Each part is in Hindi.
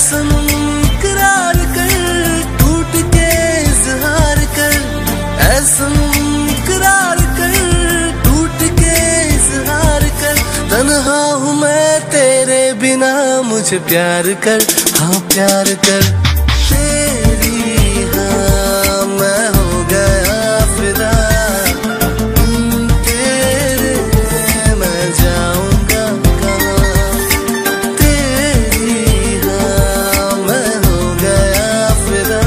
सनम करार कर, टूट के इजहार कर। ऐ सनम करार कर, टूट के इजहार कर। तन्हा हूँ मैं तेरे बिना, मुझे प्यार कर, हाँ प्यार कर। तेरी हाँ मैं हो गया फिदा, तेरे मैं जाऊंगा कहाँ। तेरी हाँ मैं हो गया फिदा,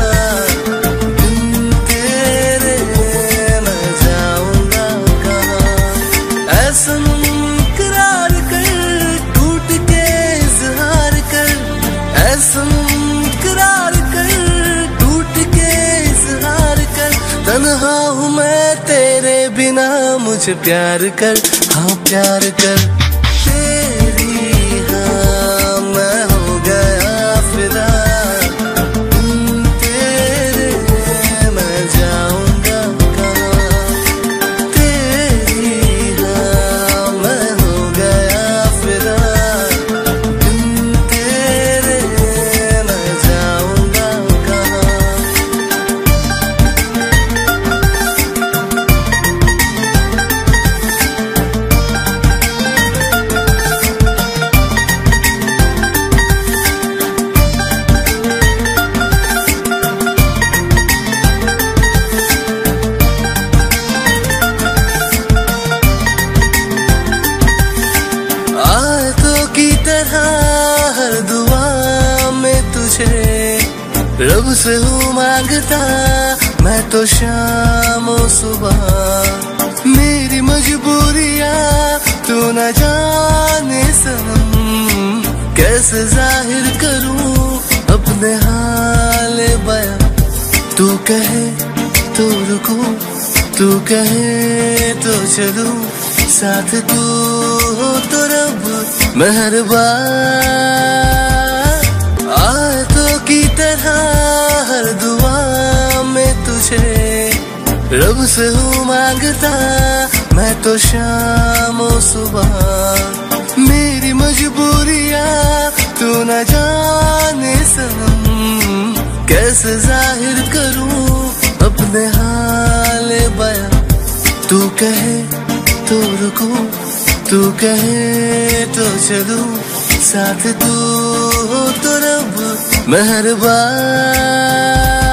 तेरे मैं जाऊंगा कहाँ। ऐसा करार कर, टूट के इजहार कर। ऐसा करार कर, टूट के इजहार कर। तन्हा हूँ मैं तेरे बिना, मुझे प्यार कर, हाँ प्यार कर। तेरी हाँ मैं हो गया फिदा, तेरे मैं जाऊंगा कहाँ। तेरी हाँ मैं हो गया फिदा, तेरे मैं जाऊंगा कहाँ। आयतों की तरह हर दुआ में तुझे रब से हूँ मांगता, मैं तो शाम और सुबह। मेरी मजबूरियाँ तू न जाने सनम, कैसे जाहिर करूँ अपने हाल बयां। तू कहे तो रुकूं, तू कहे तो चलूं, साथ तू हो तो रब मेहरबान। आयतों की तरह हर दुआ में तुझे रब से हूँ मांगता, मैं तो शाम और सुबह। मेरी मजबूरियाँ तू न जाने सनम, कैसे जाहिर करूँ अपने हाल बयां। तू कहे तो रुकूं, तू कहे तो चलूं, साथ तू हो तो रब मेहरबान।